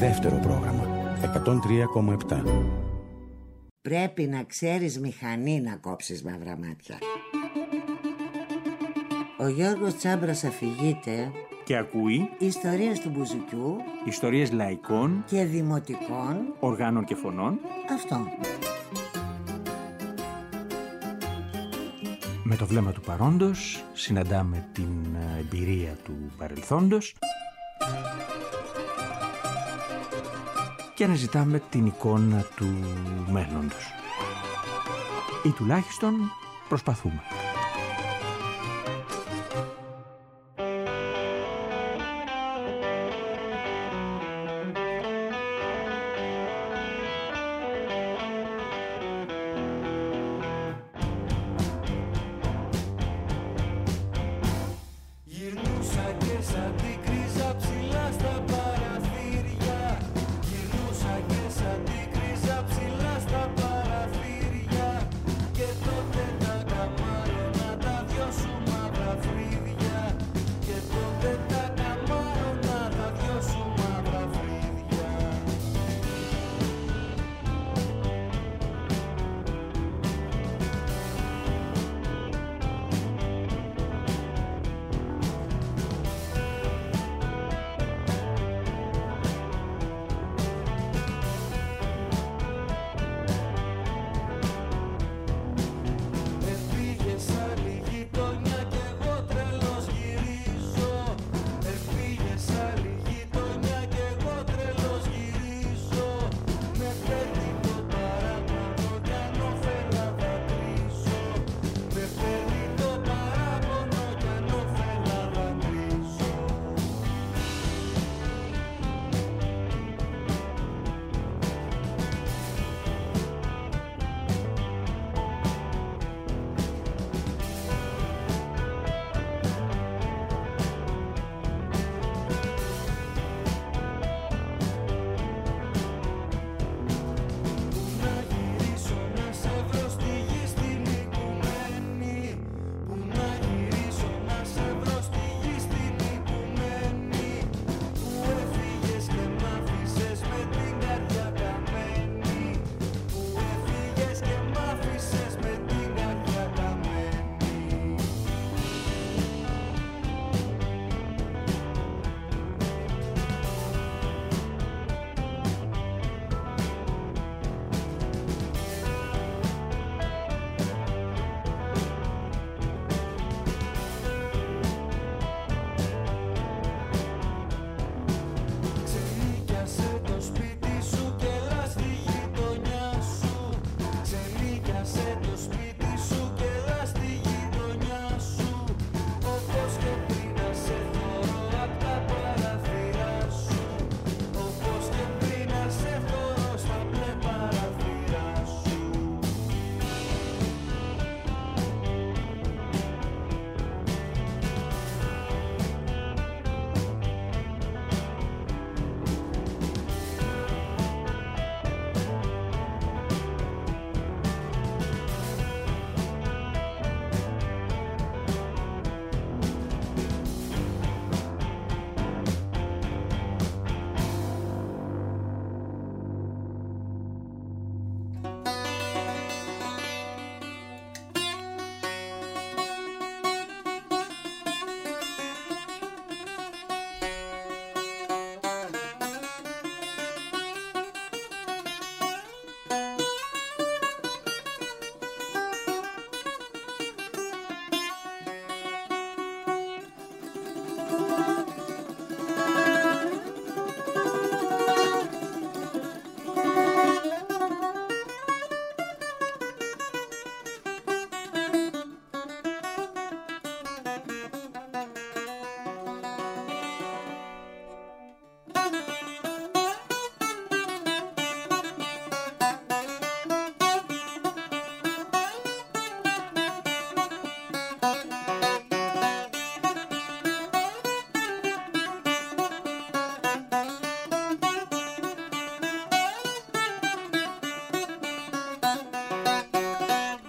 Δεύτερο πρόγραμμα 103,7. Πρέπει να ξέρεις μηχανή να κόψεις μαύρα μάτια. Ο Γιώργος Τσάμπρας αφηγείται και ακούει ιστορίες του μπουζουκιού, ιστορίες λαϊκών και δημοτικών οργάνων και φωνών. Αυτό. Με το βλέμμα του παρόντος συναντάμε την εμπειρία του παρελθόντος και αναζητάμε την εικόνα του μέλλοντος. Ή τουλάχιστον προσπαθούμε.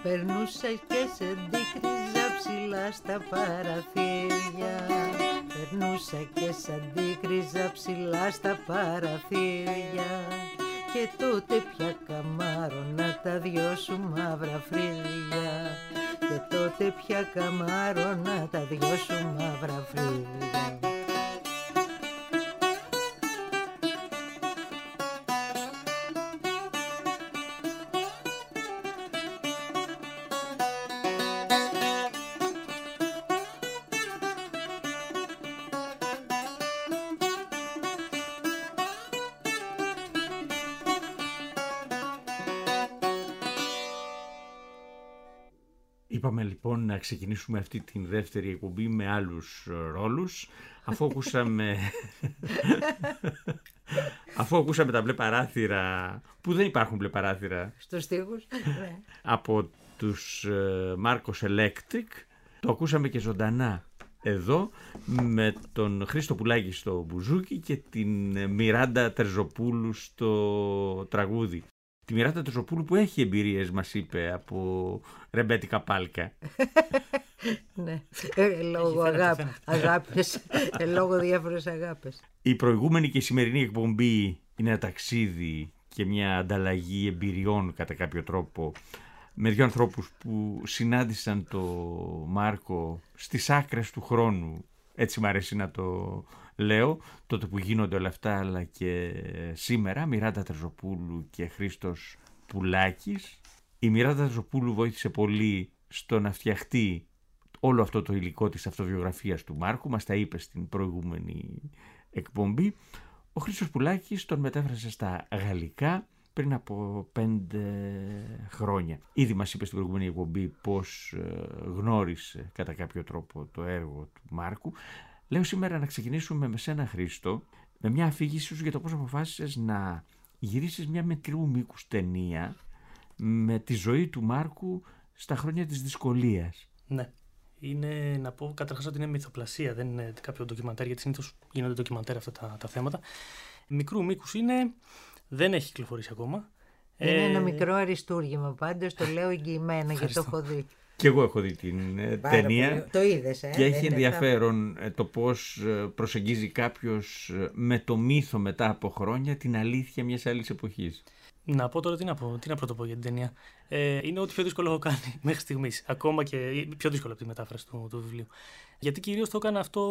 Περνούσα και σε ντύκριζα ψηλά στα παραθύρια. περνούσα και σαν τίκριζα ψηλά στα παραθύρια. Και τότε πια καμάρωνα τα δυο σου μαύρα φρύδια. Και τότε πια καμάρωνα τα δυο σου μαύρα φρύδια. Είπαμε λοιπόν να ξεκινήσουμε αυτή την δεύτερη εκπομπή με άλλους ρόλους, αφού ακούσαμε τα μπλε παράθυρα, που δεν υπάρχουν μπλε παράθυρα, στους στίχους, ναι. Από τους Μάρκος Electric. Το ακούσαμε και ζωντανά εδώ με τον Χρήστο Πουλάκη στο μπουζούκι και την Μιράντα Τερζοπούλου στο τραγούδι. Τη Μιράντα Τερζοπούλου που έχει εμπειρίες, μας είπε, από ρεμπέτικα πάλκα. Ναι, λόγω αγάπες, λόγω διάφορες αγάπες. Η προηγούμενη και η σημερινή εκπομπή είναι ένα ταξίδι και μια ανταλλαγή εμπειριών κατά κάποιο τρόπο με δύο ανθρώπους που συνάντησαν το Μάρκο στις άκρες του χρόνου, έτσι μ' αρέσει να το λέω, τότε που γίνονται όλα αυτά, αλλά και σήμερα. Μιράντα Τερζοπούλου και Χρήστος Πουλάκης. Η Μιράντα Τερζοπούλου βοήθησε πολύ στο να φτιαχτεί όλο αυτό το υλικό της αυτοβιογραφίας του Μάρκου, μας τα είπε στην προηγούμενη εκπομπή. Ο Χρήστος Πουλάκης τον μετέφρασε στα γαλλικά πριν από 5 χρόνια. Ήδη μας είπε στην προηγούμενη εκπομπή πώς γνώρισε κατά κάποιο τρόπο το έργο του Μάρκου. Λέω σήμερα να ξεκινήσουμε με σένα, Χρήστο, με μια αφήγηση σου για το πώς αποφάσισες να γυρίσεις μια μικρού μήκους ταινία με τη ζωή του Μάρκου στα χρόνια της δυσκολίας. Ναι. Είναι, να πω καταρχάς ότι είναι μυθοπλασία, δεν είναι κάποιο ντοκιμαντέρ, γιατί συνήθως γίνονται ντοκιμαντέρ αυτά τα θέματα. Μικρού μήκους είναι, δεν έχει κυκλοφορήσει ακόμα. Είναι ένα μικρό αριστούργημα, πάντως το λέω εγγυημένα γιατί το έχω δει. Και εγώ έχω δει την ταινία. Το είδες, και έχει ενδιαφέρον το πώς προσεγγίζει κάποιος με το μύθο μετά από χρόνια την αλήθεια μιας άλλης εποχής. Να πω τώρα τι να πρωτοπώ για την ταινία. Είναι ό,τι πιο δύσκολο έχω κάνει μέχρι στιγμής. Ακόμα και πιο δύσκολο από τη μετάφραση του βιβλίου. Γιατί κυρίως το έκανα αυτό,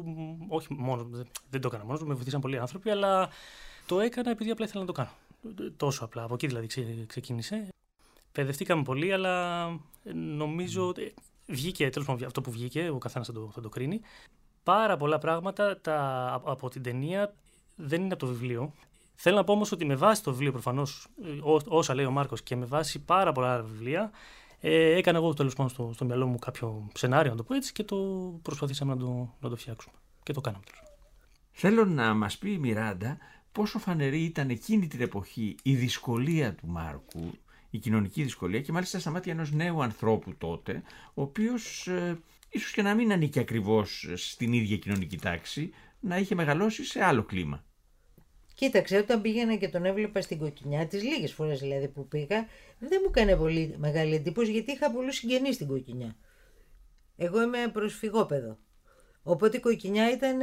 όχι μόνο, δεν το έκανα μόνος, με βοηθήσαν πολλοί άνθρωποι, αλλά το έκανα επειδή απλά ήθελα να το κάνω. Τόσο απλά, από εκεί δηλαδή ξεκίνησε. Παιδευτήκαμε πολύ, αλλά νομίζω ότι βγήκε, τέλος πάντων, αυτό που βγήκε, ο καθένας θα το κρίνει. Πάρα πολλά πράγματα από την ταινία δεν είναι από το βιβλίο. Θέλω να πω όμως ότι με βάση το βιβλίο, προφανώς, όσα λέει ο Μάρκος, και με βάση πάρα πολλά άλλα βιβλία, έκανα εγώ τέλος πάντων στο μυαλό μου κάποιο σενάριο, να το πω έτσι, και το προσπαθήσαμε να το φτιάξουμε. Και το κάναμε τέλος. Θέλω να μας πει η Μιράντα πόσο φανερή ήταν εκείνη την εποχή η δυσκολία του Μάρκου, η κοινωνική δυσκολία, και μάλιστα στα μάτια ενός νέου ανθρώπου τότε, ο οποίος ίσως και να μην ανήκει ακριβώς στην ίδια κοινωνική τάξη, να είχε μεγαλώσει σε άλλο κλίμα. Κοίταξε, όταν πήγαινα και τον έβλεπα στην Κοκκινιά, τις λίγες φορές δηλαδή που πήγα, δεν μου έκανε πολύ μεγάλη εντύπωση, γιατί είχα πολλούς συγγενείς στην Κοκκινιά. Εγώ είμαι προσφυγόπεδο. Οπότε η Κοκκινιά ήταν,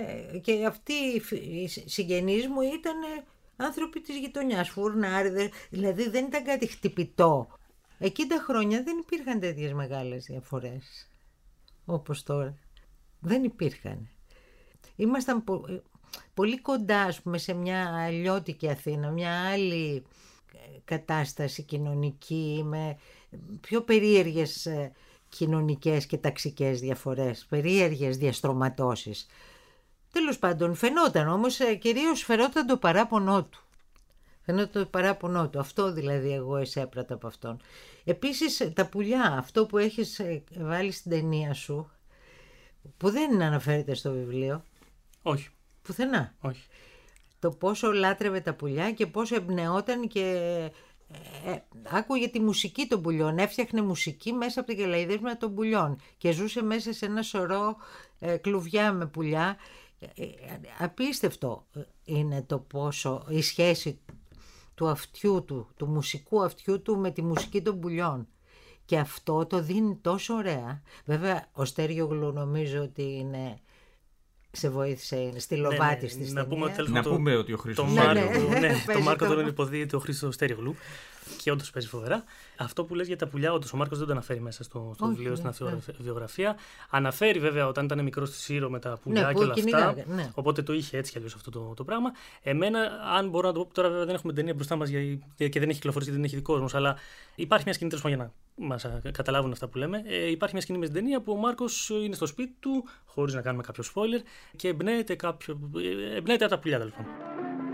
και αυτοί οι συγγενείς μου ήταν άνθρωποι της γειτονιάς, φουρνάριδες, δηλαδή δεν ήταν κάτι χτυπητό. Εκεί τα χρόνια δεν υπήρχαν τέτοιες μεγάλες διαφορές όπως τώρα. Δεν υπήρχαν. Ήμασταν πολύ κοντά, ας πούμε, σε μια αλλιώτικη Αθήνα, μια άλλη κατάσταση κοινωνική, με πιο περίεργες κοινωνικές και ταξικές διαφορές, περίεργες διαστρωματώσεις. Τέλος πάντων, φαινόταν όμως, κυρίως φαινόταν το παράπονό του. Φαινόταν το παράπονό του. Αυτό δηλαδή εγώ εσέπρατα από αυτόν. Επίσης τα πουλιά, αυτό που έχεις βάλει στην ταινία σου, που δεν αναφέρεται στο βιβλίο. Όχι. Πουθενά. Όχι. Το πόσο λάτρευε τα πουλιά και πόσο εμπνεόταν και άκουγε τη μουσική των πουλιών. Έφτιαχνε μουσική μέσα από τα γελαϊδίσματα των πουλιών και ζούσε μέσα σε ένα σωρό κλουβιά με πουλιά. Απίστευτο είναι το πόσο η σχέση του αυτιού του μουσικού αυτιού του με τη μουσική των πουλιών. Και αυτό το δίνει τόσο ωραία. Βέβαια ο Στέργιογλου νομίζω ότι είναι σε βοήθησε στη Λοβάτη στη ταινία. Να πούμε ότι ο Χρήστος το Μάρκο τον υποδίεται ο Χρήστος Στέριογλου και όντως παίζει φοβερά. Αυτό που λες για τα πουλιά, όντως ο Μάρκος δεν το αναφέρει μέσα στο βιβλίο, στην αυτοβιογραφία. Αναφέρει βέβαια όταν ήταν μικρός στη Σύρο με τα πουλιά και όλα αυτά. Οπότε το είχε έτσι κι αλλιώς αυτό το πράγμα. Εμένα, αν μπορώ να το πω, τώρα βέβαια δεν έχουμε ταινία μπροστά μας και δεν έχει κυκλοφορήσει, δεν έχει δει κόσμος, αλλά υπάρχει μια σκηνή τέλος πάντων για να μας καταλάβουν αυτά που λέμε. Υπάρχει μια σκηνή με στην ταινία που ο Μάρκος είναι στο σπίτι του, χωρίς να κάνουμε κάποιο spoiler, και εμπνέεται από τα πουλιά τέλος πάντων.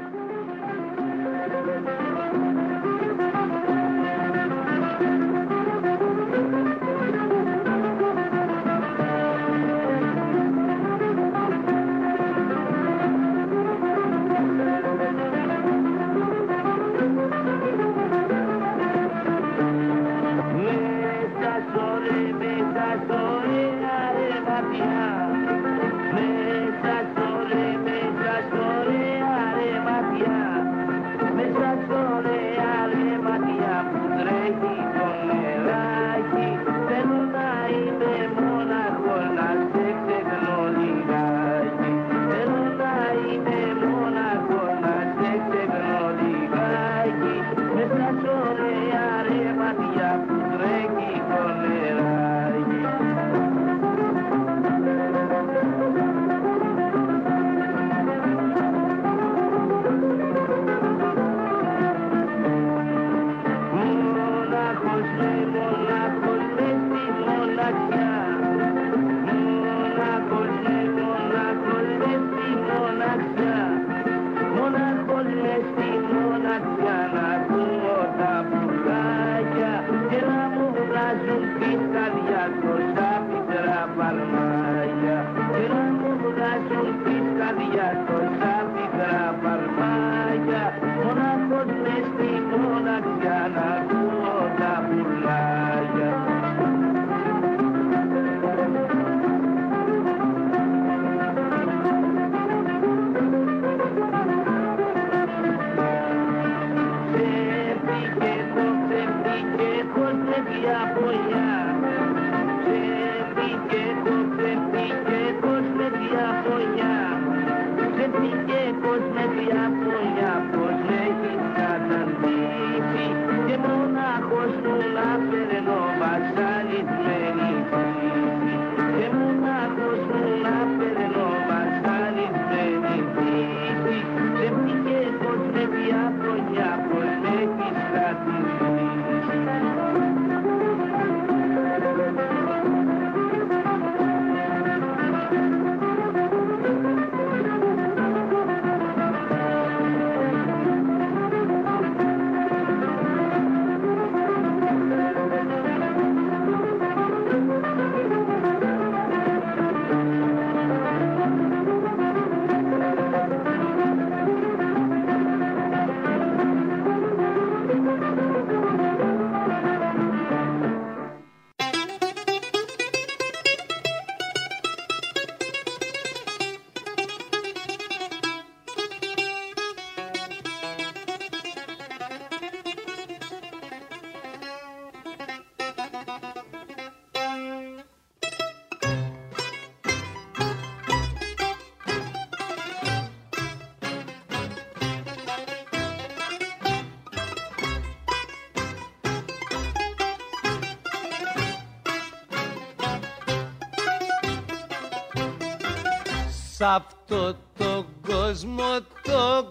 Σ' αυτό το κόσμο το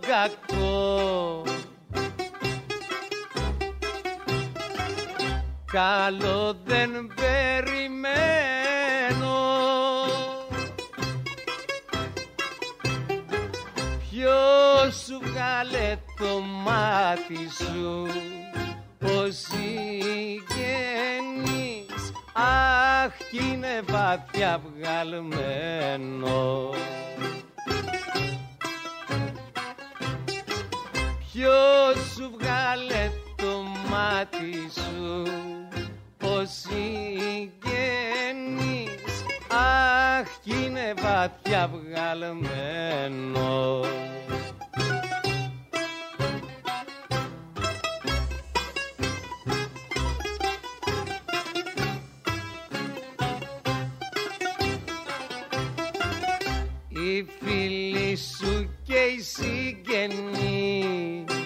κακό καλό δεν περιμένω. Ποιος σου βγάλε το μάτι σου, πως συγγενείς, αχ κι είναι βαθιά βγαλμένο. Ποιος σου βγάλε το μάτι σου, πως συγγενείς, αχ κι είναι βαθιά βγαλμένο. οι φίλοι σου και οι συγγενείς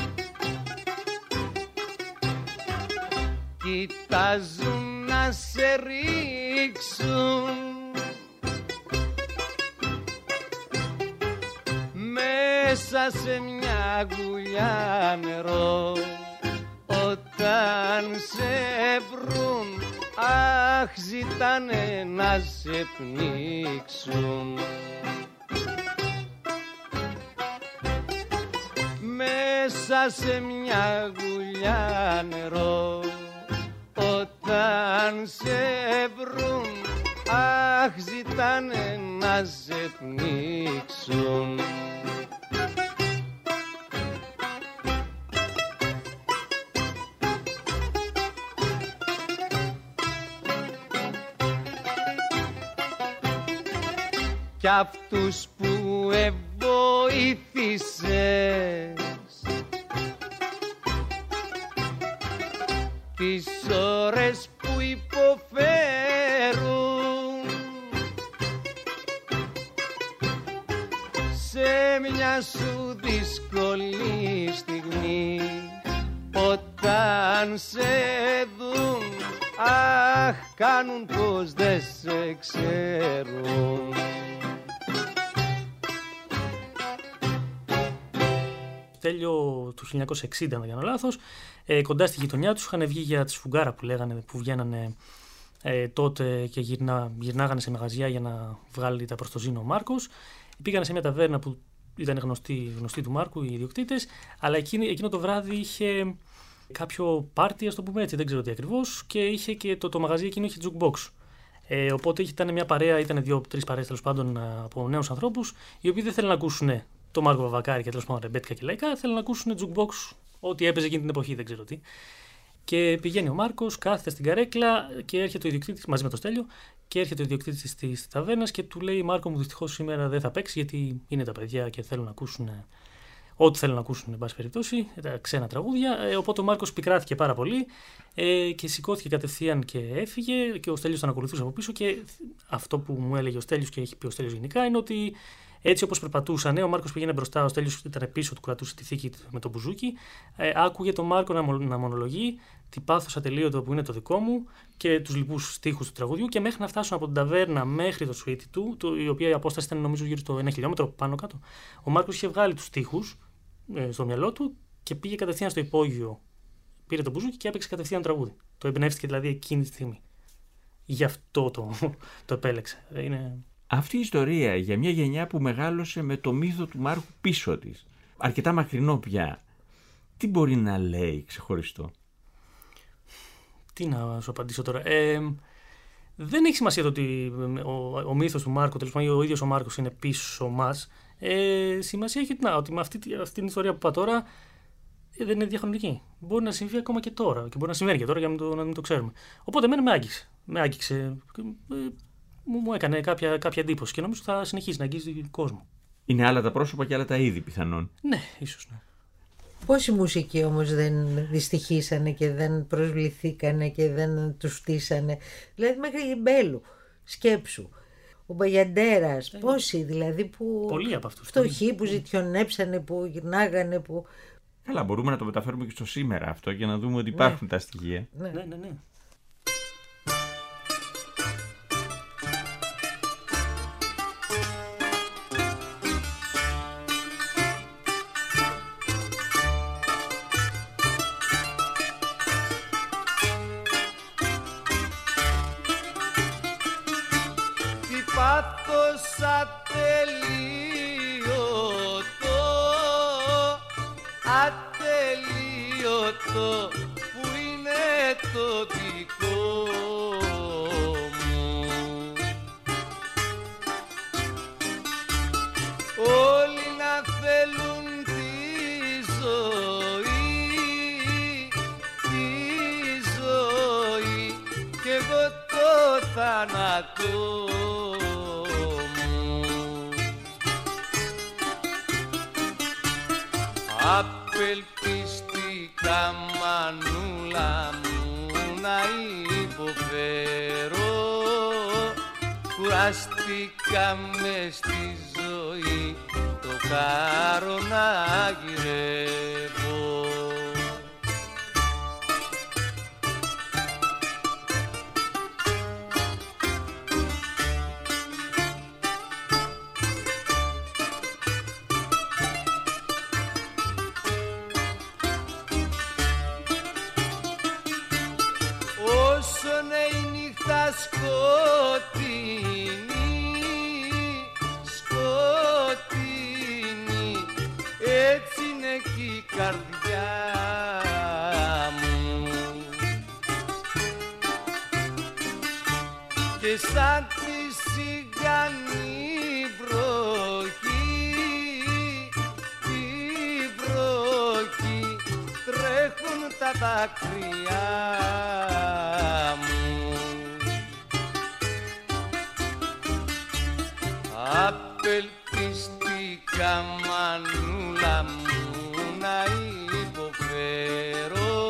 κοιτάζουν να σε ρίξουν μέσα σε μια γουλιά νερό. Όταν σε βρουν, αχ, ζητάνε να σε πνίξουν. Μέσα σε μια γουλιά νερό. Όταν σε βρουν, αχ, ζητάνε να σε πνίξουν. Κι αυτούς που εβοήθησες τις ώρες που υποφέρουν σε μια σου δύσκολη στιγμή, όταν σε δουν, αχ, κάνουν πως δεν σε ξέρουν. Τέλειο του 1960, αν δεν κάνω λάθος, κοντά στη γειτονιά τους είχαν βγει για τη σφουγγάρα που λέγανε, που βγαίνανε τότε και γυρνάγανε σε μαγαζιά για να βγάλει τα προστοζήνο ο Μάρκος. Πήγανε σε μια ταβέρνα που ήταν γνωστή του Μάρκου, οι ιδιοκτήτες, αλλά εκείνο το βράδυ είχε κάποιο πάρτι, ας το πούμε έτσι, δεν ξέρω τι ακριβώς, και είχε και το μαγαζί εκείνο είχε jukebox. Οπότε ήταν μια παρέα, ήταν 2-3 παρέες τέλος πάντων από νέους ανθρώπους, οι οποίοι δεν θέλουν να ακούσουν το Μάρκο Βαβακάρη και τέλος πάντων ρεμπέτικα και λαϊκά, θέλουν να ακούσουν jukebox, ό,τι έπαιζε εκείνη την εποχή, δεν ξέρω τι. Και πηγαίνει ο Μάρκος, κάθεται στην καρέκλα και έρχεται ο ιδιοκτήτης, μαζί με το Στέλιο, και έρχεται ο ιδιοκτήτης της ταβέρνας και του λέει: Μάρκο μου, δυστυχώς σήμερα δεν θα παίξει γιατί είναι τα παιδιά και θέλουν να ακούσουν ό,τι θέλουν να ακούσουν, εν πάση περιπτώσει, τα ξένα τραγούδια. Οπότε ο Μάρκος πικράθηκε πάρα πολύ και σηκώθηκε κατευθείαν και έφυγε. Και ο Στέλιος τον ακολουθούσε από πίσω. Και αυτό που μου έλεγε ο Στέλιος και έχει πει ο Στέλιος γενικά είναι ότι έτσι όπως περπατούσαν, ο Μάρκος πήγαινε μπροστά, ο Στέλιος ήταν πίσω, του κρατούσε τη θήκη με τον μπουζούκι. Άκουγε τον Μάρκο να μονολογεί τι πάθος ατελείωτο που είναι το δικό μου και τους λοιπούς στίχους του τραγουδιού. Και μέχρι να φτάσουν από την ταβέρνα μέχρι το σπίτι του, η οποία η απόσταση ήταν νομίζω γύρω στο 1 χιλιόμετρο πάνω κάτω, ο Μάρκος είχε βγάλει τους στίχους στο μυαλό του και πήγε κατευθείαν στο υπόγειο. Πήρε τον μπουζούκι και έπαιξε κατευθείαν τραγούδι. Το εμπνεύστηκε δηλαδή εκείνη τη στιγμή. Γι' αυτό το επέλεξε. Αυτή η ιστορία για μια γενιά που μεγάλωσε με το μύθο του Μάρκου πίσω της, αρκετά μακρινό πια, τι μπορεί να λέει ξεχωριστό? Τι να σου απαντήσω τώρα. Δεν έχει σημασία το ότι ο μύθος του Μάρκου, τέλος πάντων, ο ίδιος ο Μάρκος είναι πίσω μας. Σημασία έχει ότι με αυτή την ιστορία που είπα τώρα δεν είναι διαχρονική. Μπορεί να συμβεί ακόμα και τώρα και μπορεί να συμβαίνει και τώρα για να μην το ξέρουμε. Οπότε εμένα με άγγιξε. Μου έκανε κάποια εντύπωση και νομίζω θα συνεχίσει να αγγίζει τον κόσμο. Είναι άλλα τα πρόσωπα και άλλα τα είδη πιθανόν. Ναι, ίσως ναι. Πόσοι μουσικοί όμως δεν δυστυχήσανε και δεν προσβληθήκανε και δεν τους φτύσανε. Δηλαδή μέχρι η Μπέλου, σκέψου. Ο Μπαγιαντέρας, πόσοι δηλαδή που πολλοί από αυτούς, φτωχοί που ζητιονέψανε, που γυρνάγανε, που... Καλά, μπορούμε να το μεταφέρουμε και στο σήμερα αυτό για να δούμε ότι υπάρχουν τα στοιχεία. Ναι. ατελείωτο που είναι το δικό μου. Όλοι να θέλουν τη ζωή κι εγώ το θάνατο. Απελπιστικά μανούλα μου να υποφέρω, κουραστήκα μες στη ζωή. ζωή το κάρο να γυρεύω. Σκοτεινή, έτσι είναι και η καρδιά μου. Και σαν τη σιγανή βροχή, τη βροχή, τρέχουν τα δάκρυα μου. Απελπιστήκα μανούλα μου να υποφέρω,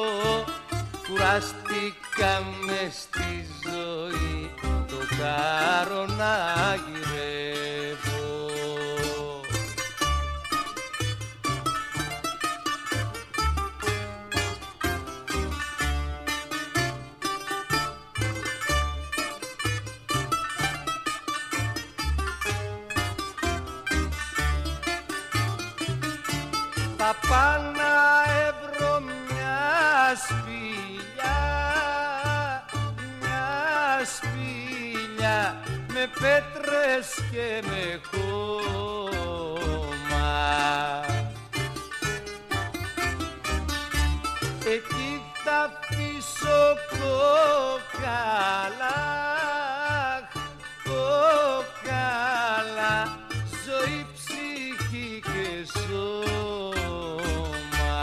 κουραστήκα μες στη ζωή το κάρο να γυρεύω. Θα πάω να έβρω μια σπηλιά με πέτρες και με χώμα. Εκεί θα αφήσω κόκαλα, ζωή, ψυχή και σώμα.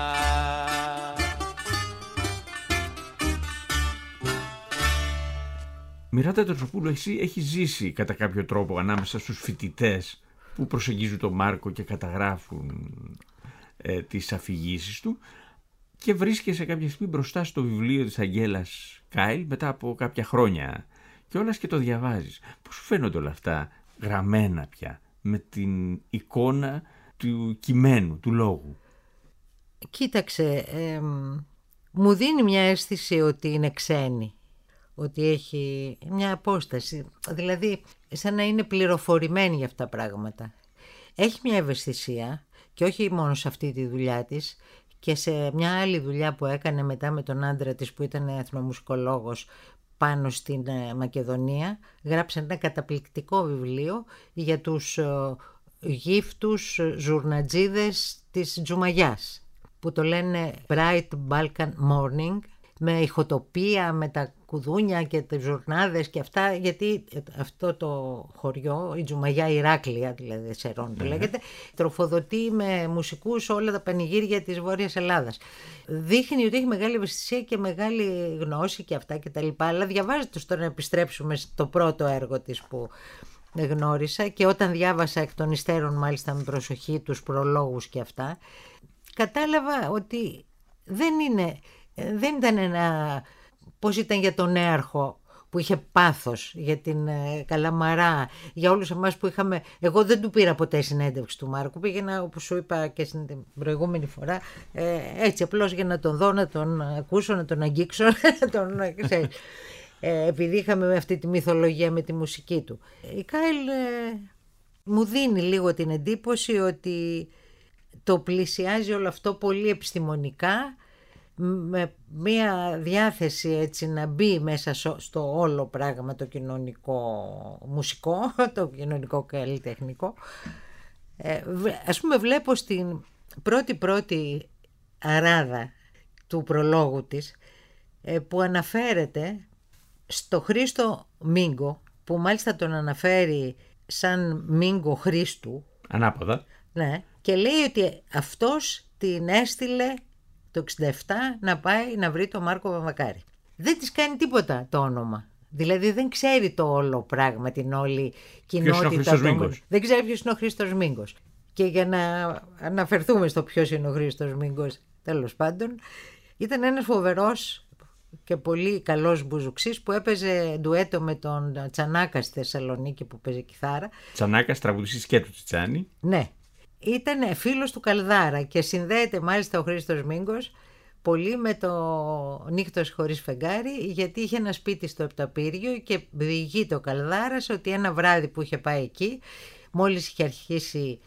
Μιράτα Τερζοπούλου, εσύ έχεις ζήσει κατά κάποιο τρόπο ανάμεσα στους φοιτητές που προσεγγίζουν τον Μάρκο και καταγράφουν τις αφηγήσεις του και βρίσκεσαι κάποια στιγμή μπροστά στο βιβλίο της Αγγέλας Κάιλ μετά από κάποια χρόνια κιόλας και το διαβάζεις. Πώς σου φαίνονται όλα αυτά γραμμένα πια με την εικόνα του κειμένου, του λόγου? Κοίταξε, μου δίνει μια αίσθηση ότι είναι ξένη, ότι έχει μια απόσταση, δηλαδή σαν να είναι πληροφορημένη για αυτά τα πράγματα. Έχει μια ευαισθησία και όχι μόνο σε αυτή τη δουλειά της, και σε μια άλλη δουλειά που έκανε μετά με τον άντρα της που ήταν εθνομουσικολόγος πάνω στην Μακεδονία. Γράψε ένα καταπληκτικό βιβλίο για τους γύφτους ζουρνατζίδες της Τζουμαγιάς που το λένε Bright Balkan Morning, με ηχοτοπία, με τα κουδούνια και τις ζουρνάδες και αυτά, γιατί αυτό το χωριό, η Τζουμαγιά Ηράκλεια, δηλαδή Σερών που λέγεται, τροφοδοτεί με μουσικούς όλα τα πανηγύρια της Βόρειας Ελλάδας. Δείχνει ότι έχει μεγάλη ευαισθησία και μεγάλη γνώση και αυτά και τα λοιπά, αλλά διαβάζετε τώρα να επιστρέψουμε στο πρώτο έργο της που γνώρισα και όταν διάβασα εκ των υστέρων μάλιστα με προσοχή τους προλόγους και αυτά, κατάλαβα ότι δεν ήταν ένα, πώς ήταν για τον Νέαρχο που είχε πάθος, για την Καλαμαρά, για όλους εμάς που είχαμε. Εγώ δεν του πήρα ποτέ συνέντευξη του Μάρκου, πήγαινα όπως σου είπα και στην προηγούμενη φορά, έτσι απλώς για να τον δω, να τον ακούσω, να τον αγγίξω, επειδή είχαμε αυτή τη μυθολογία με τη μουσική του. Η Κάιλ μου δίνει λίγο την εντύπωση ότι το πλησιάζει όλο αυτό πολύ επιστημονικά, με μια διάθεση έτσι να μπει μέσα στο όλο πράγμα το κοινωνικό μουσικό, το κοινωνικό καλλιτεχνικό. Ας πούμε βλέπω στην πρώτη αράδα του προλόγου της που αναφέρεται στο Χρήστο Μίγκο, που μάλιστα τον αναφέρει σαν Μίγκο Χρήστου. Ανάποδα. Ναι, και λέει ότι αυτός την έστειλε το 67 να πάει να βρει τον Μάρκο Βαμβακάρη. Δεν της κάνει τίποτα το όνομα. Δηλαδή δεν ξέρει το όλο πράγμα, την όλη κοινότητα. Δεν ξέρει ποιος είναι ο Χρήστος Μίγκος. Και για να αναφερθούμε στο ποιος είναι ο Χρήστος Μίγκος, τέλος πάντων, ήταν ένας φοβερός και πολύ καλός μπουζουξής που έπαιζε ντουέτο με τον Τσανάκα στη Θεσσαλονίκη που παίζει κιθάρα. Τσανάκας, τραγουδιστής και του Τσιτσάνη. Ναι, ήταν φίλος του Καλδάρα και συνδέεται μάλιστα ο Χρήστος Μίγκος πολύ με το Νύχτος χωρίς φεγγάρι, γιατί είχε ένα σπίτι στο Επταπύργιο και διηγείται ο Καλδάρας ότι ένα βράδυ που είχε πάει εκεί, μόλις είχε αρχίσει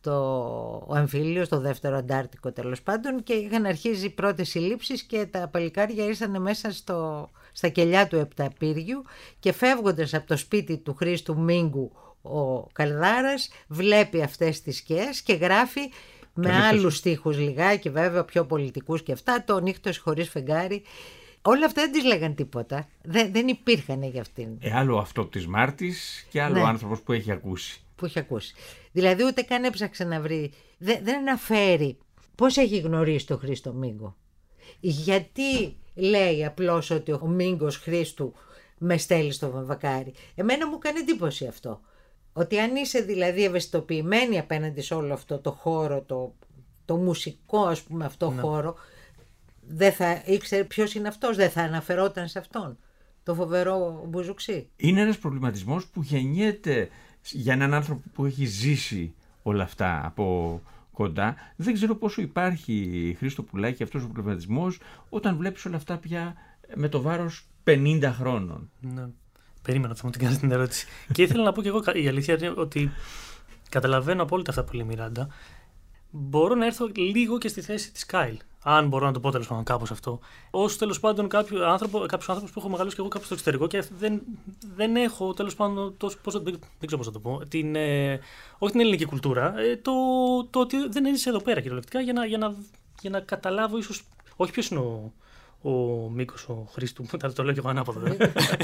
ο εμφύλιος, το δεύτερο Αντάρτικο τέλος πάντων, και είχαν αρχίσει οι πρώτες συλλήψεις και τα παλικάρια ήρθαν μέσα στα κελιά του Επταπύργιου και φεύγοντας από το σπίτι του Χρήστου Μίγκου ο Καλδάρας βλέπει αυτές τις σκιές και γράφει με άλλους στίχους λιγάκι βέβαια πιο πολιτικούς και αυτά, το Νύχτος χωρίς φεγγάρι. Όλα αυτά δεν τις λέγαν τίποτα, δεν υπήρχαν για αυτήν. Άλλο αυτό της Μάρτης και άλλο άνθρωπος που έχει ακούσει. Δηλαδή ούτε καν έψαξε να βρει, δεν αναφέρει πώς έχει γνωρίσει τον Χρήστο Μίγκο. Γιατί λέει απλώς ότι ο Μίγκος Χρήστου με στέλνει στο Βαμβακάρι. Εμένα μου κάνει εντύπωση αυτό. Ότι αν είσαι δηλαδή ευαισθητοποιημένη απέναντι σε όλο αυτό το χώρο, το μουσικό ας πούμε αυτό χώρο, δεν θα ήξερε ποιος είναι αυτός, δεν θα αναφερόταν σε αυτόν. Το φοβερό μπουζουξί. Είναι ένας προβληματισμός που γεννιέται για έναν άνθρωπο που έχει ζήσει όλα αυτά από κοντά. Δεν ξέρω πόσο υπάρχει, Χρήστο Πουλάκη, αυτός ο προβληματισμός όταν βλέπεις όλα αυτά πια με το βάρος 50 χρόνων. Ναι. Περίμενα, θα μου την κάνεις την ερώτηση. Και ήθελα να πω κι εγώ, η αλήθεια είναι ότι καταλαβαίνω απόλυτα αυτά που λέει η Μιράντα. Μπορώ να έρθω λίγο και στη θέση της Κάιλ. Αν μπορώ να το πω τέλος πάντων κάπως αυτό. Ως τέλος πάντων κάποιους άνθρωπους που έχω μεγαλώσει και εγώ κάπου στο εξωτερικό και δεν έχω τέλος πάντων δεν ξέρω πώς θα το πω. Όχι την ελληνική κουλτούρα. Το ότι δεν έζησε εδώ πέρα κυριολεκτικά για να καταλάβω ίσως. Όχι ποιος είναι ο Μίκος, ο Χρήστου, το λέω και εγώ ανάποδα.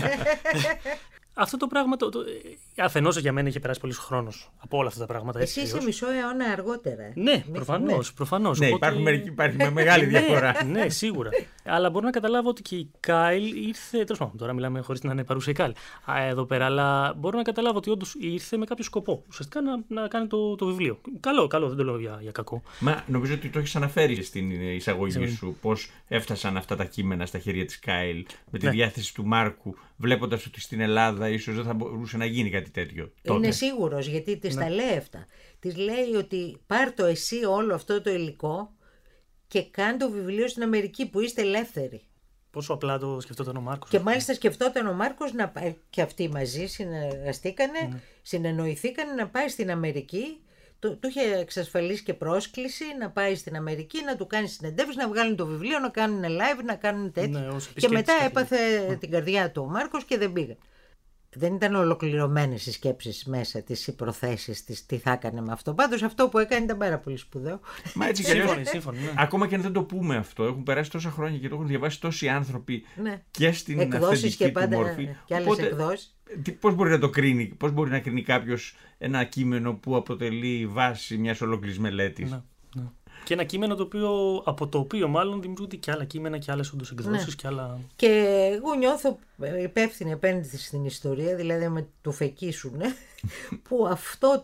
Αυτό το πράγμα, αφενός για μένα είχε περάσει πολύς χρόνος από όλα αυτά τα πράγματα. Εσύ είσαι μισό αιώνα αργότερα. Ναι, προφανώς. Ναι, υπάρχει με μεγάλη διαφορά. Ναι, σίγουρα. Αλλά μπορώ να καταλάβω ότι και η Κάιλ ήρθε. Τέλος πάντων, τώρα μιλάμε χωρίς να είναι παρούσα η Κάιλ εδώ πέρα, αλλά μπορώ να καταλάβω ότι όντως ήρθε με κάποιο σκοπό. Ουσιαστικά να κάνει το βιβλίο. Καλό, δεν το λέω για κακό. Μα νομίζω ότι το έχεις αναφέρει στην εισαγωγή σου πώς έφτασαν αυτά τα κείμενα στα χέρια της Κάιλ με τη διάθεση του Μάρκου, βλέποντας ότι στην Ελλάδα ίσως δεν θα μπορούσε να γίνει κάτι τέτοιο. Είναι σίγουρος, γιατί της τα λέει αυτά. Της λέει ότι πάρ' το εσύ όλο αυτό το υλικό και κάν το βιβλίο στην Αμερική που είστε ελεύθεροι. Πόσο απλά το σκεφτόταν ο Μάρκος. Και μάλιστα σκεφτόταν ο Μάρκος να πάει, και αυτοί μαζί συνεργαστήκανε, συνεννοηθήκανε να πάει στην Αμερική. Του είχε εξασφαλίσει και πρόσκληση να πάει στην Αμερική, να του κάνει συνεντεύξεις, να βγάλουν το βιβλίο, να κάνουν live, να κάνουν τέτοια. Ναι, και μετά έπαθε την καρδιά του ο Μάρκος και δεν πήγα. Δεν ήταν ολοκληρωμένες οι σκέψεις μέσα της, οι προθέσεις της, τι θα έκανε με αυτό. Πάντως αυτό που έκανε ήταν πάρα πολύ σπουδαίο. Μα έτσι κι αλλιώς, ακόμα και αν δεν το πούμε αυτό, έχουν περάσει τόσα χρόνια και το έχουν διαβάσει τόσοι άνθρωποι και στην αυθεντική του μορφή. Και άλλες εκδόσεις. Πώς μπορεί να το κρίνει, πώς μπορεί να κρίνει κάποιος ένα κείμενο που αποτελεί βάση μιας ολόκληρης μελέτης. Ναι. Και ένα κείμενο από το οποίο μάλλον δημιουργούνται και άλλα κείμενα και άλλες όντως εκδόσεις και άλλα. Και εγώ νιώθω υπεύθυνη απέναντι στην ιστορία, δηλαδή με του φεκίσουνε, που αυτό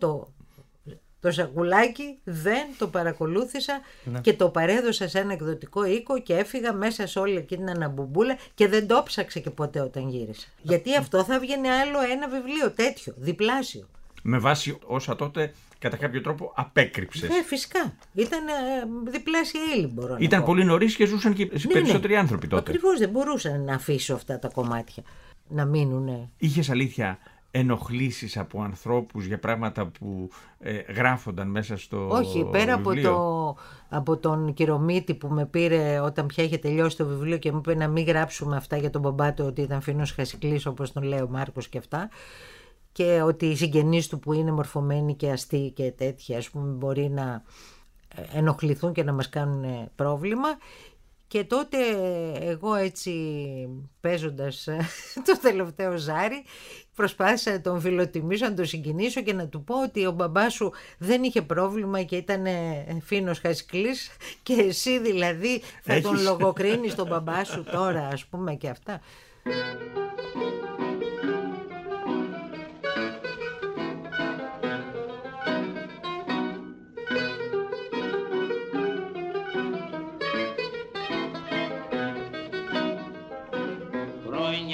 το σακουλάκι δεν το παρακολούθησα και το παρέδωσα σε ένα εκδοτικό οίκο και έφυγα μέσα σε όλη εκείνη την αναμπουμπούλα και δεν το ψάξα και ποτέ όταν γύρισα. Γιατί αυτό θα βγαίνει άλλο ένα βιβλίο τέτοιο, διπλάσιο. Με βάση όσα τότε κατά κάποιο τρόπο απέκρυψες. Φυσικά. Ήταν διπλάσια ύλη, μπορώ να πω. Ήταν πολύ νωρίς και ζούσαν και περισσότεροι άνθρωποι τότε. Ακριβώς, δεν μπορούσαν να αφήσω αυτά τα κομμάτια να μείνουν. Είχες αλήθεια ενοχλήσεις από ανθρώπους για πράγματα που γράφονταν μέσα στο Όχι, πέρα βιβλίο? από τον Κυρομίτη που με πήρε όταν πια είχε τελειώσει το βιβλίο και μου είπε να μην γράψουμε αυτά για τον μπαμπά του, ότι ήταν φίνος Χασικλής όπως τον λέει ο Μάρκος και αυτά, και ότι οι συγγενείς του που είναι μορφωμένοι και αστεί και τέτοια ας πούμε μπορεί να ενοχληθούν και να μας κάνουν πρόβλημα. Και τότε εγώ έτσι παίζοντας το τελευταίο ζάρι προσπάθησα να τον φιλοτιμήσω, να τον συγκινήσω και να του πω ότι ο μπαμπάς σου δεν είχε πρόβλημα και ήταν φίνος Χασικλής και εσύ δηλαδή θα τον λογοκρίνεις τον μπαμπά σου τώρα ας πούμε και αυτά.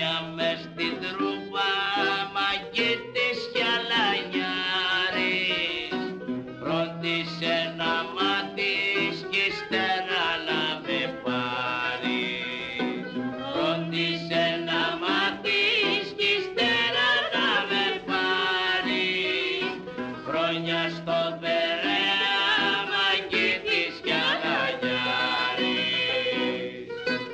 χρόνια μες στην τρούπα μαγκέτες κι αλανιάρες. Φρόντισε να μάθεις κι ύστερα να με πάρεις. Φρόντισε να μάθεις κι ύστερα να με πάρεις. Χρόνια στο Περαία μαγκέτες κι αλανιάρες.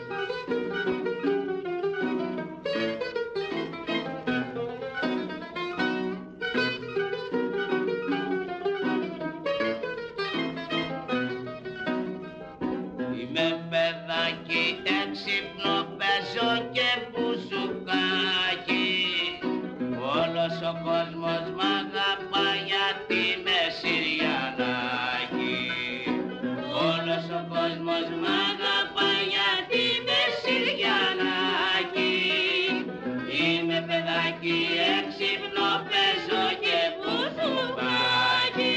Είμαι παιδάκι έξυπνο, παίζω και μπουζουκάκι. Όλος ο κόσμος μ' αγαπά γιατί είμαι Συριανάκι. Όλος ο κόσμος μ' αγαπά γιατί είμαι Συριανάκι. Είμαι παιδάκι έξυπνο, παίζω και μπουζουκάκι.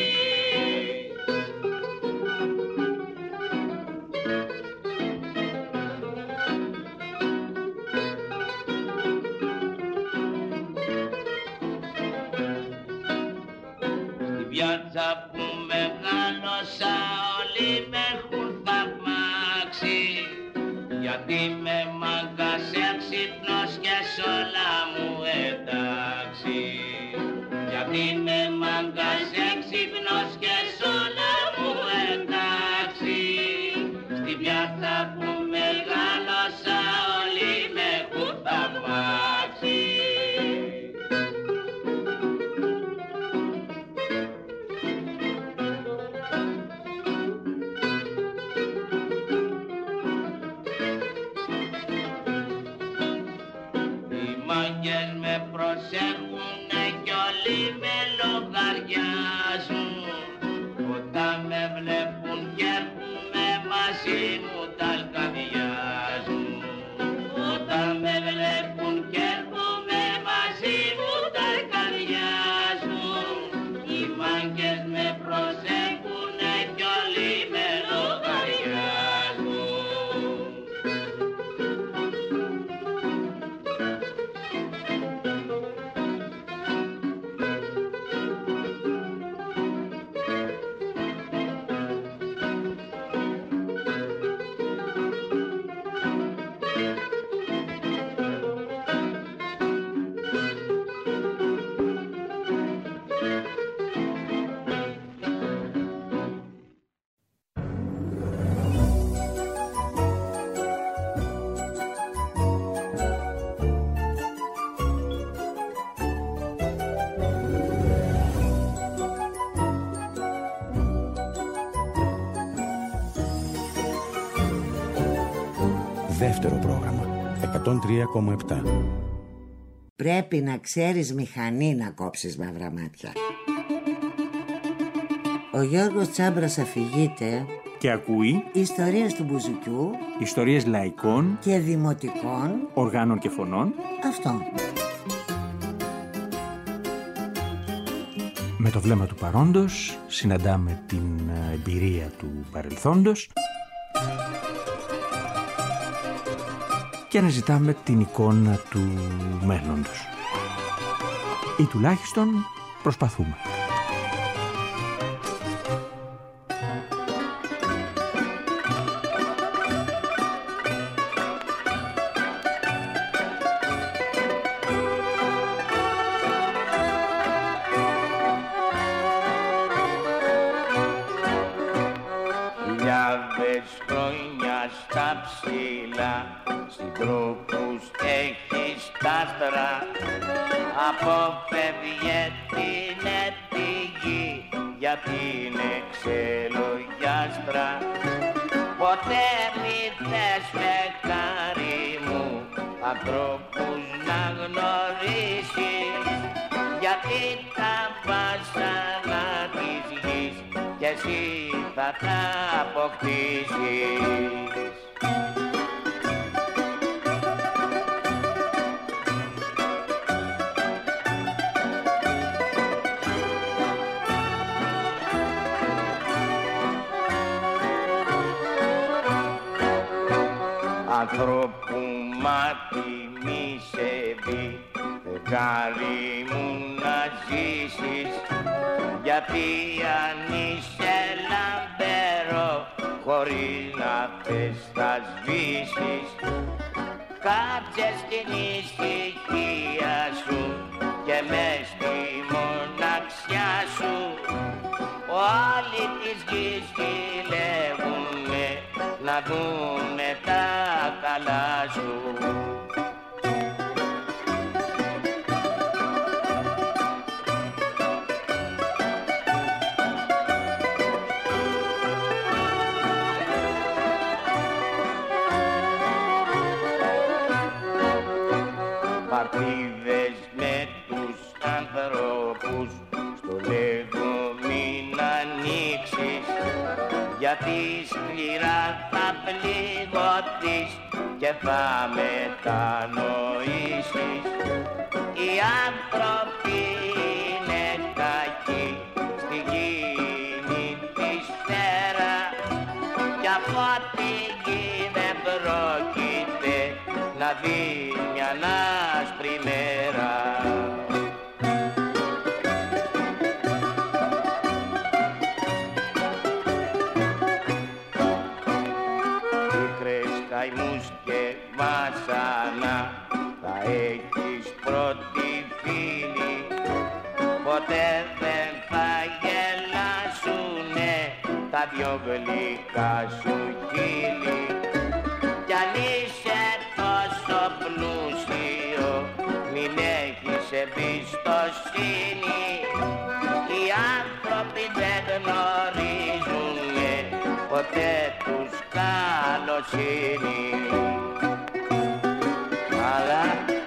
Στην πιάτσα που μεγάλωσα όλοι με έχουν θαυμάξει, γιατί είμαι μάγκας έξυπνος και σ' όλα μου εντάξει. Γιατί είμαι μάγκας έξυπνος και σ' όλα μου εντάξει. Στην πιάτσα που μεγάλωσα όλοι με έχουν θαυμάξει. Οι μάγκες με προσέχουνε κι όλοι με λογαριάζουν. Όταν με βλέπουν κι έρχουνε μαζί μου τ' αλκαδιάζουν. Όταν με βλέπουν κι έρχουνε μαζί μου τ' αλκαδιάζουν. Οι μάγκες με προσέχουνε κι όλοι με λογαριάζουν. Δεύτερο πρόγραμμα 103,7. Πρέπει να ξέρεις μηχανή να κόψεις μαύρα μάτια. Ο Γιώργος Τσάμπρας αφηγείται Και ακούει ιστορίες του μπουζουκιού ιστορίες λαϊκών, και δημοτικών οργάνων και φωνών. αυτό. Με το βλέμμα του παρόντος συναντάμε την εμπειρία του παρελθόντος και αναζητάμε την εικόνα του μέλλοντος. Ή τουλάχιστον προσπαθούμε. Χιλιάδες χρόνια στα ψηλά, συντρόφους έχεις τα άστρα. Αποφεύγε την ετηγή, γιατί είναι ξελογιάστρα. Ποτέ μη θες με χάρη μου ανθρώπους να γνωρίσεις, γιατί τα βάσανα της γης κι εσύ θα τα αποκτήσεις. ανθρώπου μάτι μη σε χάρη μου να ζήσεις, γιατί αν είσαι λαμπέρο χωρίς να θες θα σβήσεις. Κάψε στην ησυχία σου και μες στη μοναξιά σου, όλοι της γης ζηλεύουνε να δούνε τα καλά σου. Παρτίδες με τους ανθρώπους στο λέγω μην ανοίξεις, γιατί σκληρά θα πληγωθείς και θα μετανοήσεις. Οι άνθρωποι είναι κακοί στη γη τη σφαίρα, κι από τη γη δεν πρόκειται να δει μια άσπρη μέρα. Πίκρες, καημούς και βάσανα θα έχεις πρώτη φίλη, ποτέ δεν θα γελάσουνε τα δυο γλυκά σου χείλη. Κι αν είσαι τόσο πλούσιο μην έχεις εμπιστοσύνη, οι άνθρωποι δεν γνωρίζουνε ποτέ τους καλοσύνη. Αλλά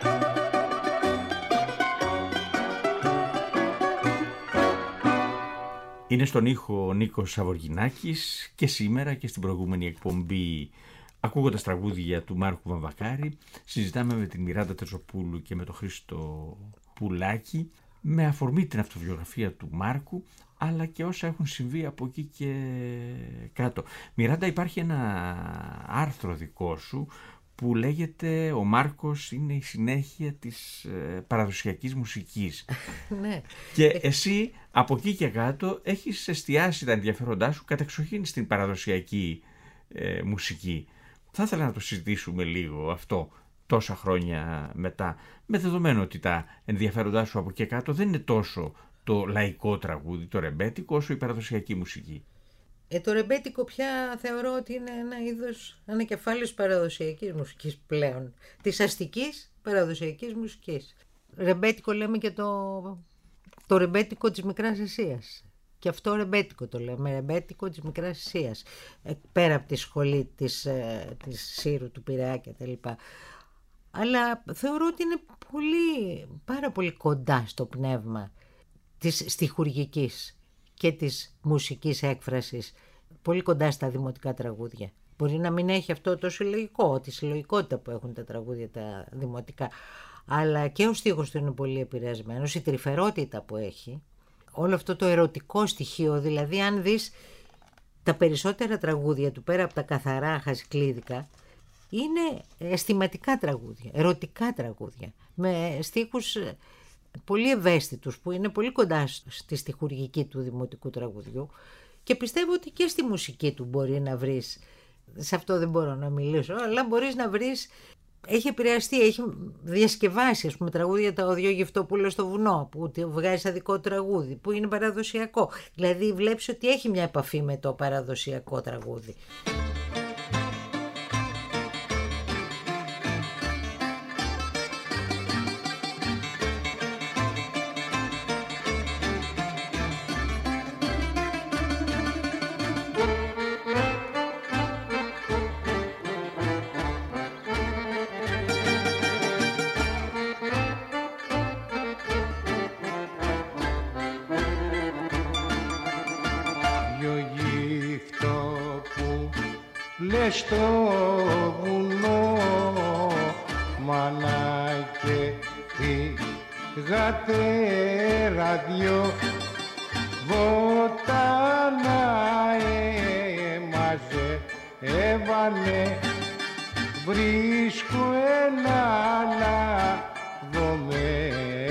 είναι στον ήχο ο Νίκος Σαβοργινάκης και σήμερα και στην προηγούμενη εκπομπή, ακούγοντας τραγούδια του Μάρκου Βαμβακάρη, συζητάμε με την Μιράντα Τερζοπούλου και με τον Χρήστο Πουλάκη με αφορμή την αυτοβιογραφία του Μάρκου, αλλά και όσα έχουν συμβεί από εκεί και κάτω. Μιράντα, υπάρχει ένα άρθρο δικό σου που λέγεται «Ο Μάρκος είναι η συνέχεια της παραδοσιακής μουσικής». Ναι. Και εσύ από εκεί και κάτω έχεις εστιάσει τα ενδιαφέροντά σου κατεξοχήν στην παραδοσιακή μουσική. Θα ήθελα να το συζητήσουμε λίγο αυτό τόσα χρόνια μετά, με δεδομένο ότι τα ενδιαφέροντά σου από εκεί κάτω δεν είναι τόσο το λαϊκό τραγούδι, το ρεμπέτικο, όσο η παραδοσιακή μουσική. Το ρεμπέτικο πια θεωρώ ότι είναι ένα είδος ανακεφάλαιος παραδοσιακής μουσικής πλέον. Της αστικής παραδοσιακής μουσικής. Ρεμπέτικο λέμε και το ρεμπέτικο της Μικράς Ασίας. Και αυτό ρεμπέτικο το λέμε, ρεμπέτικο της Μικράς Ασίας. Πέρα από τη σχολή της Σύρου, του Πειραιά κτλ. Αλλά θεωρώ ότι είναι πάρα πολύ κοντά στο πνεύμα της στιχουργικής και της μουσικής έκφρασης, πολύ κοντά στα δημοτικά τραγούδια. Μπορεί να μην έχει αυτό το συλλογικό, τη συλλογικότητα που έχουν τα τραγούδια τα δημοτικά, αλλά και ο στίχος του είναι πολύ επηρεασμένος, η τρυφερότητα που έχει, όλο αυτό το ερωτικό στοιχείο. Δηλαδή αν δεις τα περισσότερα τραγούδια του, πέρα από τα καθαρά χασικλίδικα, είναι αισθηματικά τραγούδια, ερωτικά τραγούδια, με στίχους πολύ ευαίσθητους που είναι πολύ κοντά στη στιχουργική του δημοτικού τραγουδιού, και πιστεύω ότι και στη μουσική του μπορεί να βρεις, σε αυτό δεν μπορώ να μιλήσω, αλλά μπορείς να βρεις, έχει επηρεαστεί, έχει διασκευάσει, ας πούμε, τραγούδια τα «Ο Δυο Γευτόπουλο στο βουνό», που βγάζει σαν δικό τραγούδι, που είναι παραδοσιακό. Δηλαδή βλέπεις ότι έχει μια επαφή με το παραδοσιακό τραγούδι. Στο βουνό μάνα και γατέρα δυο βοτάνα έμαζε έβανε, βρίσκω ένα λαδωμένο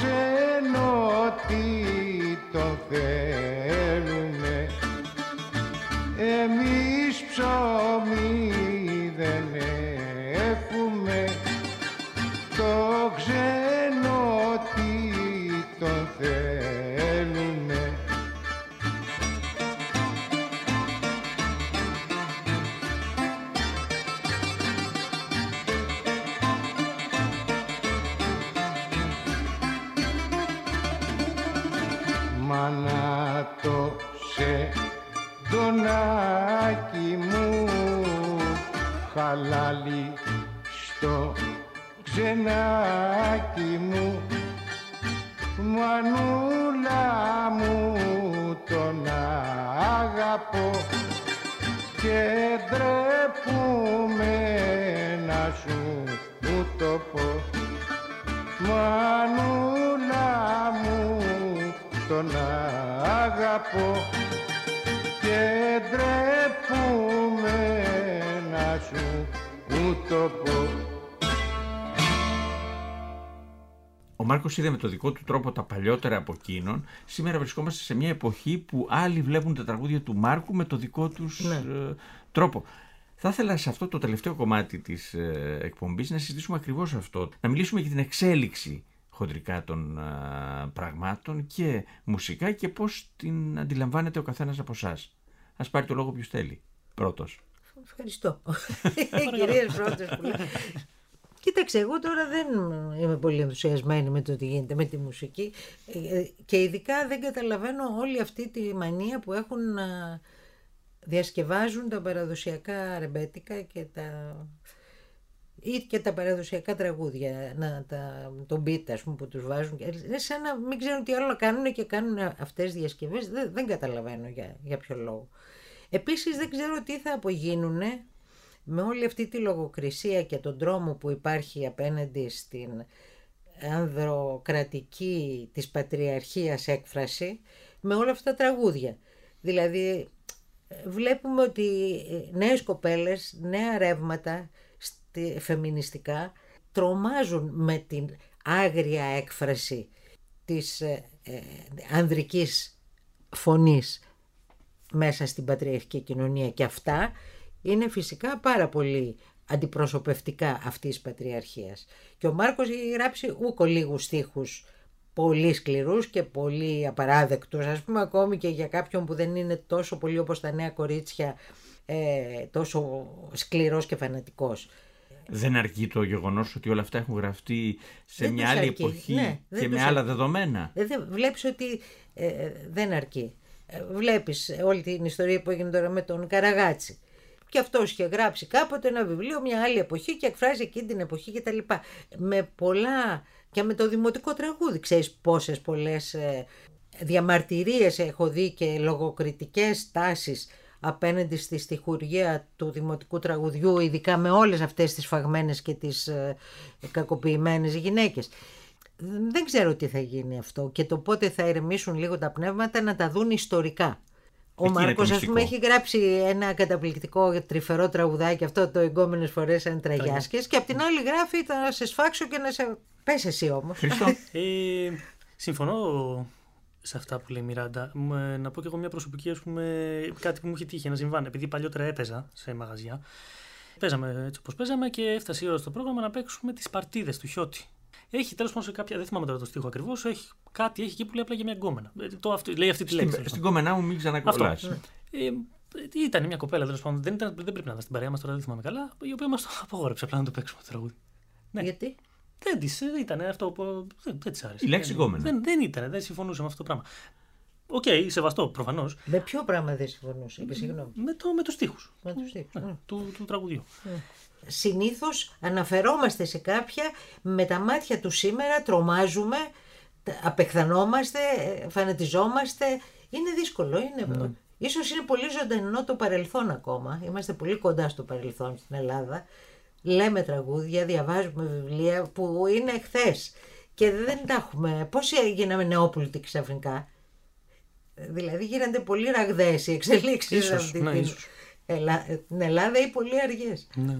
ξένο τι το θέλουνε, εμείς ψωμί δεν έχουμε, το ξένο τι το θέλουνε. Μάνα το σε ντονάκι μου, χαλάλι στο ξενάκι μου, μανούλα μου τον αγαπώ και ντρέπουμε να σου μου το πω. Μανούλα μου τον αγαπώ και ντρέπουμε να σου μου το πω. Ο Μάρκος είδε με το δικό του τρόπο τα παλιότερα από εκείνον. Σήμερα βρισκόμαστε σε μια εποχή που άλλοι βλέπουν τα τραγούδια του Μάρκου με το δικό τους τρόπο. Θα ήθελα σε αυτό το τελευταίο κομμάτι της εκπομπής να συζητήσουμε ακριβώς αυτό. Να μιλήσουμε για την εξέλιξη χοντρικά των πραγμάτων και μουσικά και πώς την αντιλαμβάνεται ο καθένας από εσάς. Ας πάρει το λόγο ποιος θέλει. Πρώτος. Ευχαριστώ. Κυρίες πρώτες που λέω. Κοίταξε, εγώ τώρα δεν είμαι πολύ ενθουσιασμένη με το τι γίνεται με τη μουσική και ειδικά δεν καταλαβαίνω όλη αυτή τη μανία που έχουν να διασκευάζουν τα παραδοσιακά ρεμπέτικα και τα παραδοσιακά τραγούδια, τον beat ας πούμε που τους βάζουν. Σαν να μην ξέρουν τι άλλο κάνουν και κάνουν αυτές τις διασκευές. Δεν καταλαβαίνω για ποιο λόγο. Επίσης δεν ξέρω τι θα απογίνουν με όλη αυτή τη λογοκρισία και τον τρόμο που υπάρχει απέναντι στην ανδροκρατική της πατριαρχίας έκφραση με όλα αυτά τα τραγούδια. Δηλαδή βλέπουμε ότι νέες κοπέλες, νέα ρεύματα φεμινιστικά τρομάζουν με την άγρια έκφραση της ανδρικής φωνής μέσα στην πατριαρχική κοινωνία και αυτά είναι φυσικά πάρα πολύ αντιπροσωπευτικά αυτής της πατριαρχίας. Και ο Μάρκος έχει γράψει ούκο λίγους στίχους πολύ σκληρούς και πολύ απαράδεκτους, ας πούμε ακόμη και για κάποιον που δεν είναι τόσο πολύ όπως τα νέα κορίτσια, τόσο σκληρός και φανατικός. Δεν αρκεί το γεγονός ότι όλα αυτά έχουν γραφτεί σε μια άλλη εποχή και με άλλα δεδομένα. Βλέπεις ότι δεν αρκεί. Βλέπεις όλη την ιστορία που έγινε τώρα με τον Καραγάτσι. Και αυτός είχε γράψει κάποτε ένα βιβλίο μια άλλη εποχή και εκφράζει εκείνη την εποχή και τα λοιπά. Με πολλά και με το δημοτικό τραγούδι. Ξέρεις πόσες πολλές διαμαρτυρίες έχω δει και λογοκριτικές τάσεις απέναντι στη στιχουργία του δημοτικού τραγουδιού, ειδικά με όλες αυτές τις φαγμένες και τις κακοποιημένες γυναίκες. Δεν ξέρω τι θα γίνει αυτό και το πότε θα ηρεμήσουν λίγο τα πνεύματα να τα δουν ιστορικά. Ο Μάρκος ας πούμε έχει γράψει ένα καταπληκτικό τρυφερό τραγουδάκι, αυτό το «Εγκόμενες φορές αν τραγιάσκες» και απ' την άλλη γράφει «Θα σε σφάξω και να σε πες εσύ όμως». Συμφωνώ σε αυτά που λέει η Μιράντα. Να πω και εγώ μια προσωπική, ας πούμε, κάτι που μου είχε τύχει να συμβάνει. Επειδή παλιότερα έπαιζα σε μαγαζιά, παίζαμε έτσι όπως παίζαμε και έφτασε η ώρα στο πρόγραμμα να παίξουμε τις παρτίδες του Χιώτη. Έχει τέλος πάντων σε κάποια, δεν θυμάμαι τώρα το στίχο ακριβώς, έχει εκεί που λέει απλά για μια γκόμενα. Λέει αυτή τη λέξη. Στην κόμενά μου μην ξανακολλάς. Ήταν μια κοπέλα τέλος πάντων, δεν πρέπει να ήταν στην παρέα μας τώρα, δεν θυμάμαι καλά, η οποία μας το απαγόρεψε απλά να το παίξουμε το τραγούδι. Ναι. Γιατί? Δεν ήταν αυτό που. Δεν της άρεσε. Η λέξη γκόμενα. Δεν συμφωνούσε με αυτό το πράγμα. Οκ, σεβαστό προφανώς. Με ποιο πράγμα δεν συμφωνούσε, συγγνώμη. Με τους στίχους. Με τους στίχους. Του τραγουδιού. Συνήθως αναφερόμαστε σε κάποια με τα μάτια του σήμερα, τρομάζουμε, απεχθανόμαστε, φανατιζόμαστε. Είναι δύσκολο. Ίσως είναι πολύ ζωντανό το παρελθόν ακόμα. Είμαστε πολύ κοντά στο παρελθόν στην Ελλάδα. Λέμε τραγούδια, διαβάζουμε βιβλία που είναι χθες και δεν τα έχουμε. Πώς γίναμε νεόπολιτοι ξαφνικά? Δηλαδή γίνονται πολύ ραγδαίες οι εξελίξεις στην Ελλάδα ή πολύ αργές. Ναι.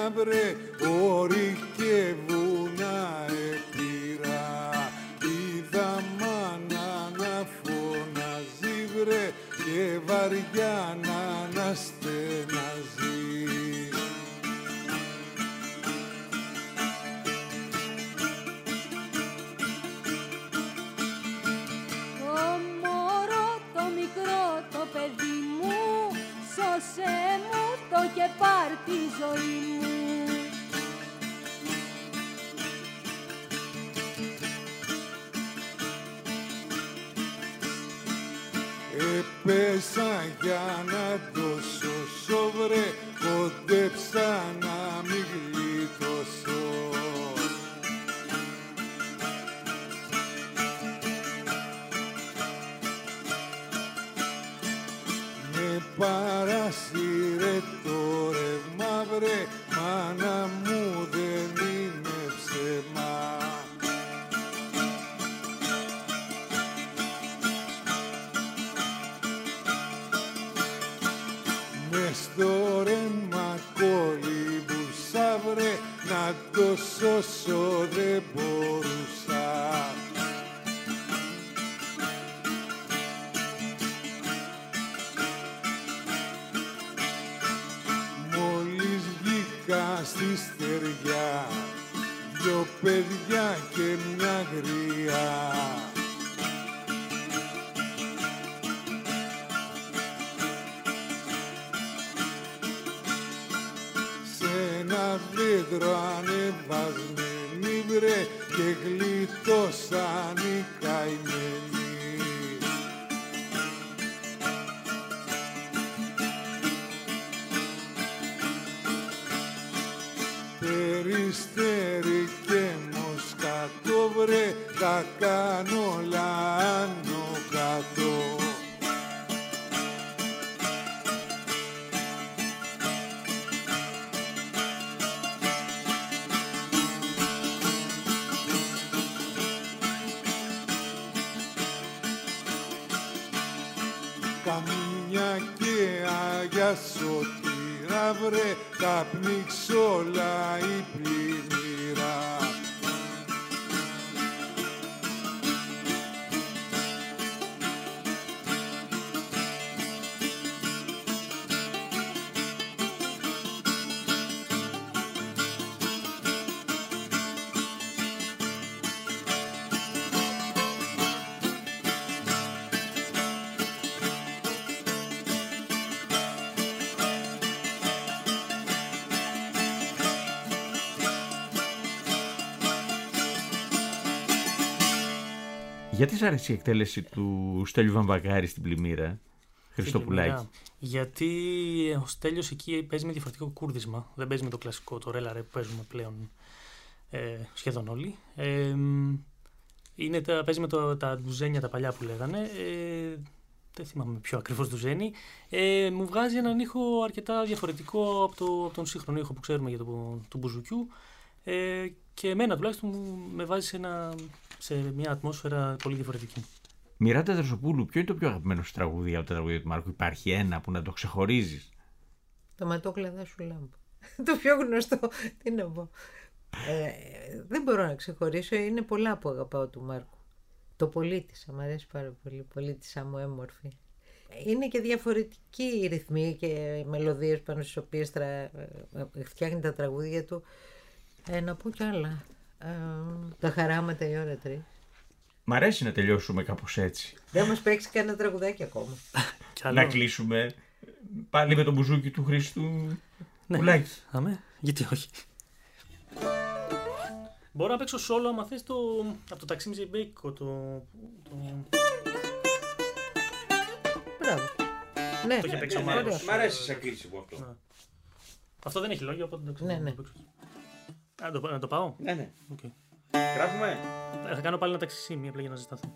να βρε όρη και βουνά επήρα. Είδα μάνα να φωνάζει βρε και βαριά να αναστενάζει. Σώσε μου το και πάρ' τη ζωή μου. Έπεσα για να το σώσω βρε, κοντέψα να μην γλιτώσω. Παράσυρε το ρεύμα βρε, μάνα μου δεν είναι ψέμα. Μες στο ρεύμα κολύμπουσα βρε, να το σώσω δεν μπορούσα. Στη στεριά δυο παιδιά και μια γριά. Σε ένα δέντρο ανεβασμένοι βρε και γλιτώσαν οι καημένοι. Περιστέρι και Μοσκάτο βρε, τα κάνω όλα άνω κάτω. Καμιά και Αγιά Σωτήρα βρε, τα πνίξω όλα η πλημμύρα. Γιατί σ' άρεσε η εκτέλεση του Στέλιου Βαμβακάρη στην Πλημμύρα, Χριστοπουλάκη? Γιατί ο Στέλιος εκεί παίζει με διαφορετικό κούρδισμα. Δεν παίζει με το κλασικό, το ρέλαρε που παίζουμε πλέον σχεδόν όλοι. Παίζει με τα ντουζένια τα παλιά που λέγανε. Δεν θυμάμαι ποιο ακριβώς ντουζένι. Μου βγάζει έναν ήχο αρκετά διαφορετικό από τον σύγχρονο ήχο που ξέρουμε για του μπουζουκιού. Και εμένα τουλάχιστον με βάζει σε μια ατμόσφαιρα πολύ διαφορετική. Μιράντα Δροσοπούλου, ποιο είναι το πιο αγαπημένο σου τραγούδι από τα τραγούδια του Μάρκου? Υπάρχει ένα που να το ξεχωρίζεις? Το ματόκλαδα σου λάμπα. Το πιο γνωστό, τι να πω. Δεν μπορώ να ξεχωρίσω, είναι πολλά που αγαπάω του Μάρκου. Το Πολίτησα, μου αρέσει πάρα πολύ, Πολίτησα μου έμορφη. Είναι και διαφορετικοί οι ρυθμοί και οι μελωδίες πάνω στις οποίες φτιάχνει τα τραγούδια του. Να πω κι άλλα. Τα χαράματα η ώρα 3. Μ' αρέσει να τελειώσουμε κάπως έτσι. Δεν μας παίξει κανένα τραγουδάκι ακόμα. Να κλείσουμε πάλι με τον μπουζούκι του Χρήστου Πουλάκη. Αμέ, γιατί όχι. Μπορώ να παίξω σόλο άμα θες από το Ταξίμι Ζεϊμπέικο. Μπράβο. Ναι, το είχε παίξει ο Μάρκος. Μ' αρέσει σαν κλείσιμο αυτό. Αυτό δεν έχει λόγια, οπότε δεν ναι. Να το πάω. Ναι. Okay. Γράφουμε. Θα κάνω πάλι ένα ταξισίμι απλά για να ζηταθώ.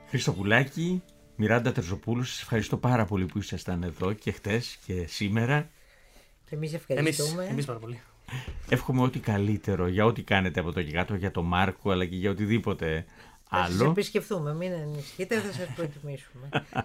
Χριστοπουλάκη, Μιράντα Τερζοπούλου, σας ευχαριστώ πάρα πολύ που ήσασταν εδώ και χτες και σήμερα. Και εμείς ευχαριστούμε. Εμείς πάρα πολύ. Εύχομαι ό,τι καλύτερο για ό,τι κάνετε από το και κάτω, για τον Μάρκο, αλλά και για οτιδήποτε άλλο. Θα σας επισκεφθούμε, μην ανησυχείτε, θα σας προετοιμήσουμε.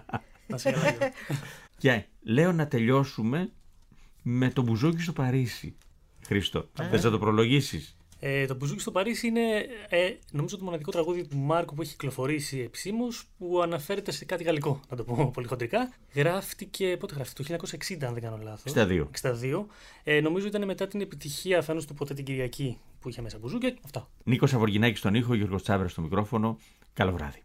Και λέω να τελειώσουμε με το μπουζούκι στο Παρίσι. Χρήστο, θες να το προλογίσεις? Το μπουζούκι στο Παρίσι είναι νομίζω το μοναδικό τραγούδι του Μάρκου που έχει κυκλοφορήσει επισήμως, που αναφέρεται σε κάτι γαλλικό, να το πω πολύ χοντρικά. Γράφτηκε, πότε γράφτηκε, το 1960 αν δεν κάνω λάθος. 62. Νομίζω ήταν μετά την επιτυχία αφενός του Ποτέ την Κυριακή που είχε μέσα μπουζούκια. Αυτά. Νίκος Αβοργινάκης στον ήχο, Γιώργος Τσάβρας στο μικρόφωνο. Καλό βράδυ.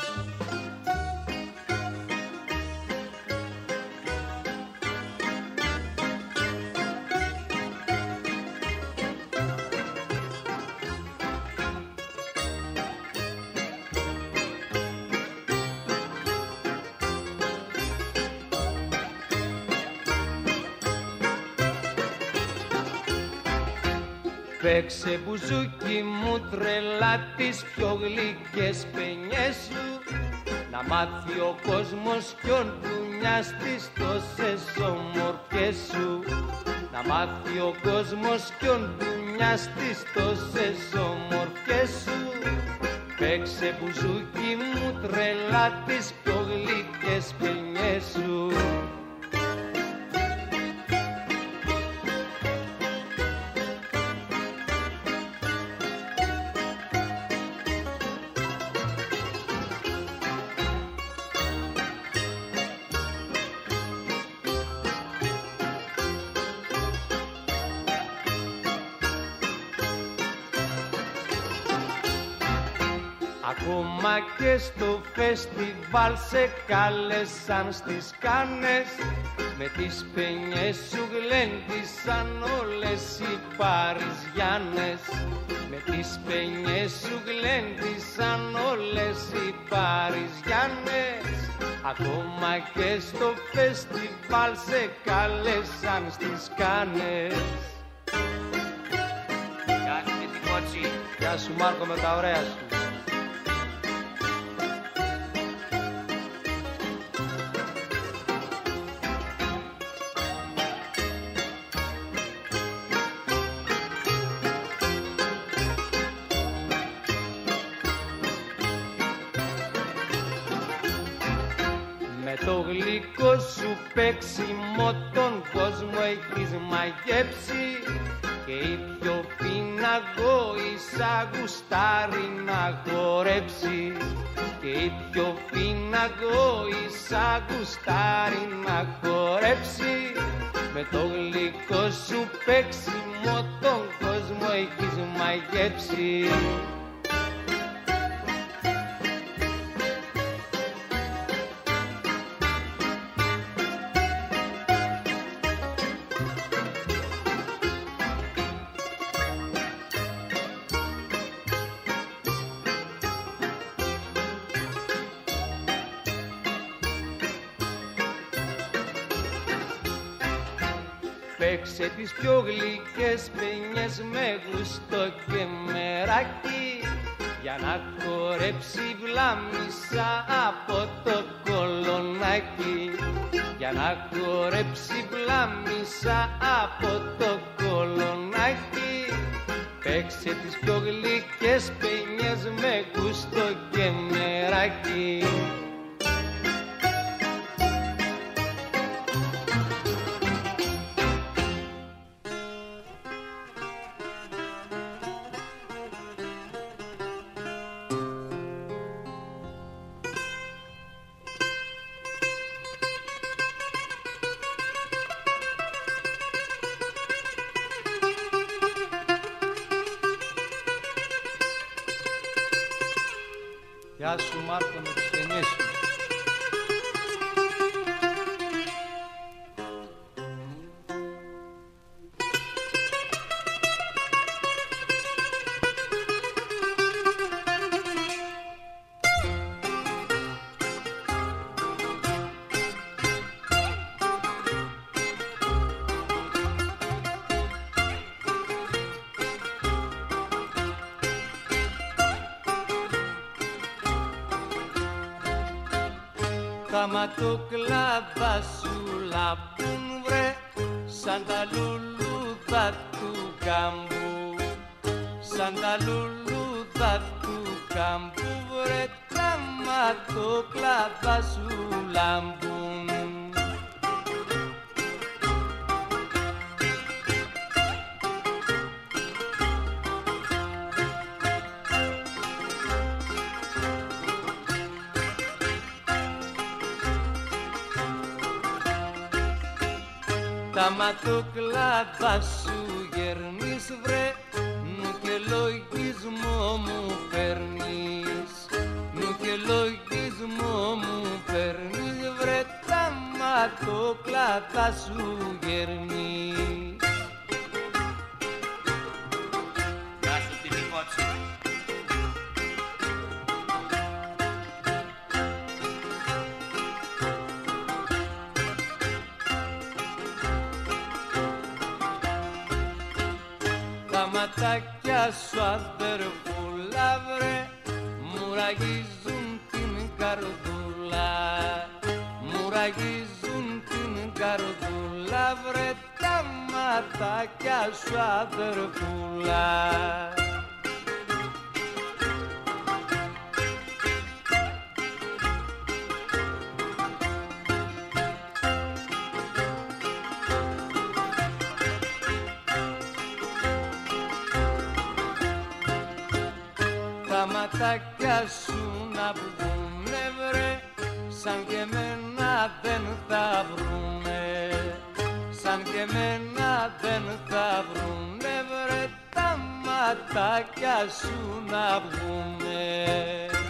Παίξε μπουζούκι μου τρελά τις πιο γλυκές παινιές σου, να μάθει ο κόσμος ποιον κουνιά στις τόσες ομορφιές σου. Να μάθει ο κόσμος ποιον κουνιά στις τόσες ομορφιές σου. Παίξε μπουζούκι μου τρελά τις πιο γλυκές παινιές σου. Ακόμα και στο φεστιβάλ σε κάλεσαν στις Κάνες, με τις παινιές σου γλέντισαν όλες οι Παριζιάνες. Με τις παινιές σου γλέντισαν όλες οι Παριζιάνες. Ακόμα και στο φεστιβάλ σε κάλεσαν στις Κάνες. Γεια σου και την κότσι. Γεια σου Μάρκο με τα ωραία σου. Το γλυκό σου παίξιμο τον κόσμο έχεις μαγέψει, και η πιο πιναγώησα γουστάρει να χορέψει. Και η πιο πιναγώησα γουστάρει να χορέψει. Με το γλυκό σου παίξιμο τον κόσμο έχεις μαγέψει. Παίξε τις πιο γλυκές παινιές με γουστό και μεράκι, για να χορέψει βλάμισα από το κολονάκι. Για να χορέψει βλάμισα από το κολονάκι. Παίξε τις πιο γλυκές παινιές με γουστό και μεράκι. Γεια σου Μάρκο με τις παινιές σου. τα ματοκλάδα σου λαμπούν βρε σαν τα λουλούδα του κάμπου, σαν τα λουλούδα του κάμπου βρε τα ματοκλάδα σου λαμπούν. Τα ματοκλάδα σου γερνείς βρε, νου και λογισμό μου παίρνεις, νου και λογισμό μου παίρνεις βρε, τα ματοκλάδα σου γερνείς. Να σου την υπόψη. Τα ματάκια σου αδερφούλα βρε, μου ραγίζουν την καρδούλα, μου ραγίζουν την καρδούλα βρε, τα ματάκια σου αδερφούλα. Τα ματάκια σου να βγουνε βρε, σαν και εμένα δεν θα βρουνε, σαν και εμένα δεν θα βρουνε βρε, τα ματάκια σου να βγουνε.